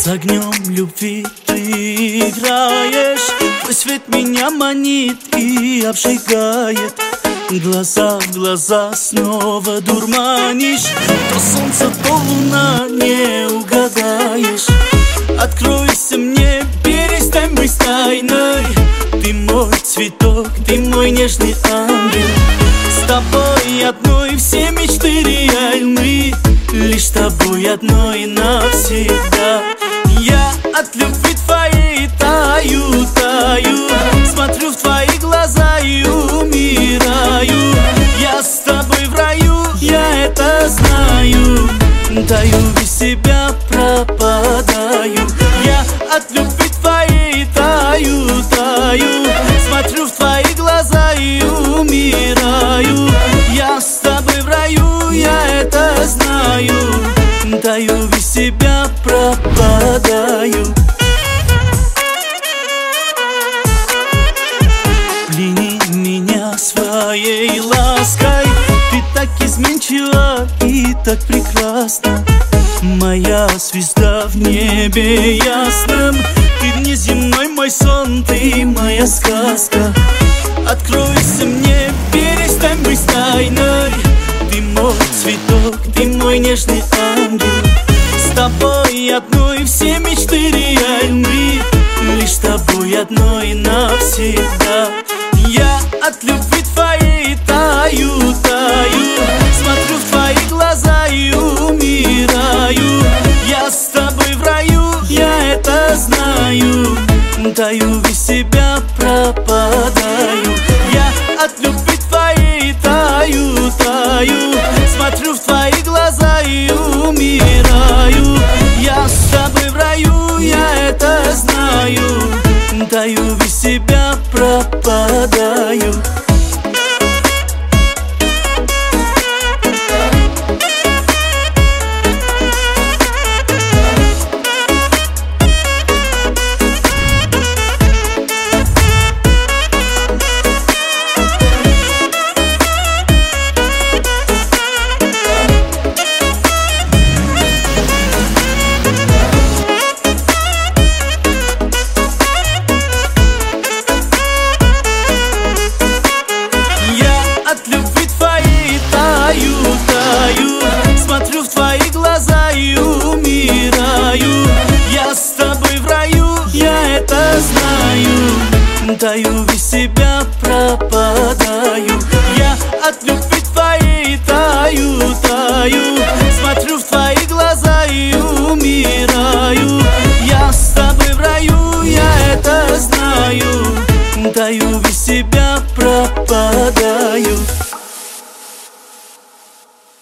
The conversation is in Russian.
С огнем любви ты играешь, твой свет меня манит и обжигает. Глаза в глаза снова дурманишь, то солнце, то луна, не угадаешь. Откройся мне, перестань быть тайной. Ты мой цветок, ты мой нежный ангел. С тобой одной все мечты реальны, лишь с тобой одной навсегда. Я от любви твоей таю, таю, смотрю в твои глаза и умираю. Я с тобой в раю, я это знаю. Таю, без себя пропадаю. Я от любви твоей таю, таю, смотрю в твои глаза и умираю. Я с тобой в раю, я это знаю. Таю, без себя пропадаю. Плени меня своей лаской, ты так изменчива и так прекрасна. Моя звезда в небе ясном, ты внеземной мой сон, ты моя сказка. Откройся мне, перестань быть тайной. Ты мой цветок, ты мой нежный ангел. С тобой одной все мечты реальны, лишь с тобой одной навсегда. Я от любви твоей таю, таю, смотрю в твои глаза и умираю. Я с тобой в раю, я это знаю. Таю, без себя пропадаю. Я от любви твоей таю, таю, смотрю в твои глаза и умираю. Я с тобой в раю, я это знаю. Таю, без себя пропадаю. Смотрю в твои глаза и умираю. Я с тобой в раю, я это знаю. Таю, без себя пропадаю. Я от любви твоей таю, таю, смотрю в твои